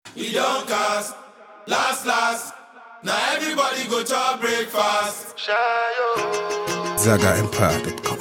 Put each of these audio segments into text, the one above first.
We don't cast, last. Now everybody go to breakfast. ZagaEmpire.com.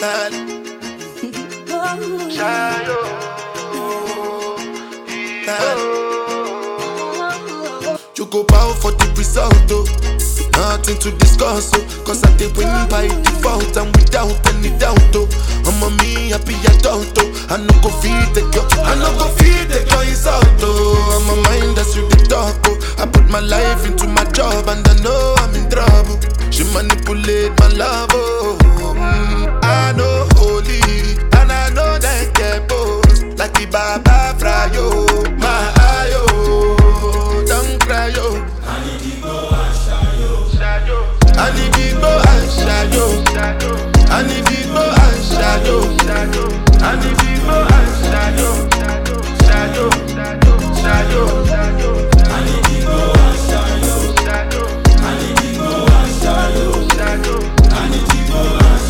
You go bow for the result, oh. Nothing to discuss, oh. Cause I did win by default and without any doubt, oh. I'm a me happy adult, oh. I no go feed the girl, insult, oh. I'm a mind that's you the talk, oh. I put my life into my job and I know I'm in trouble. She manipulate my love, oh. I know holy and I know that get both. Like the Baba Frayo, my ayo, don't cry, yo. I need to go and shayo. I need to go and shayo. I need to go and shayo. I need to go and shayo. Shayo. I need to go and shayo. I need to go and shayo. I need to go and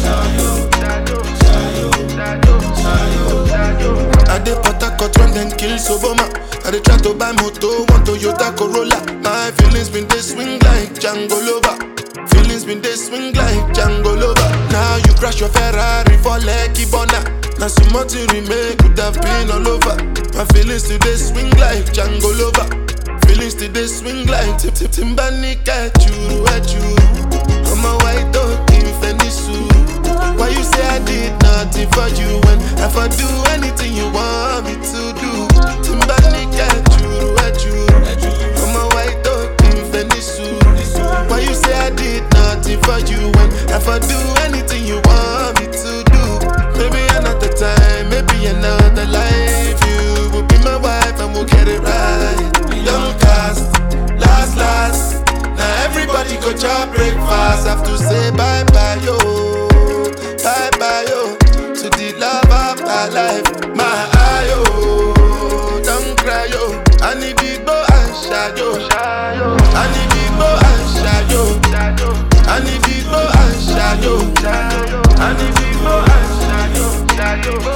shayo. I dey Port Harcourt when them kill Soboma. I dey try to buy moto, one Toyota Corolla. My feelings been they swing like Django Lover. Feelings been they swing like Django Lover. Now you crash your Ferrari for Lucky Bona. Now so much you remake could have been all over. My feelings today swing like Django Lover. Feelings today swing like Timbani at you. I'm a white dog in Fenisu. Why you say I did nothing for you when if I do anything you want me to do? Timbani at you. I'm a white dog in Fenisu. Why you say I did nothing for you when if I do anything you want me to do? Maybe another time, maybe another life. You will be my wife and we'll get it right. Don't cast, last. Now everybody go to breakfast. Have to say bye-bye, yo. Bye-bye, yo. To the love of my life. My ayo, don't cry, yo. I need to go and shayo. I need to go and shayo. I need to go and shayo. I need to go and shayo. I need to go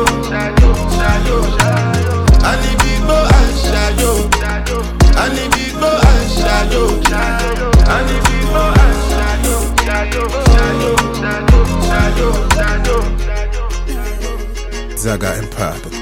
and shayo. I need to go and shayo. I need to go and shayo. ZagaEmpire.com.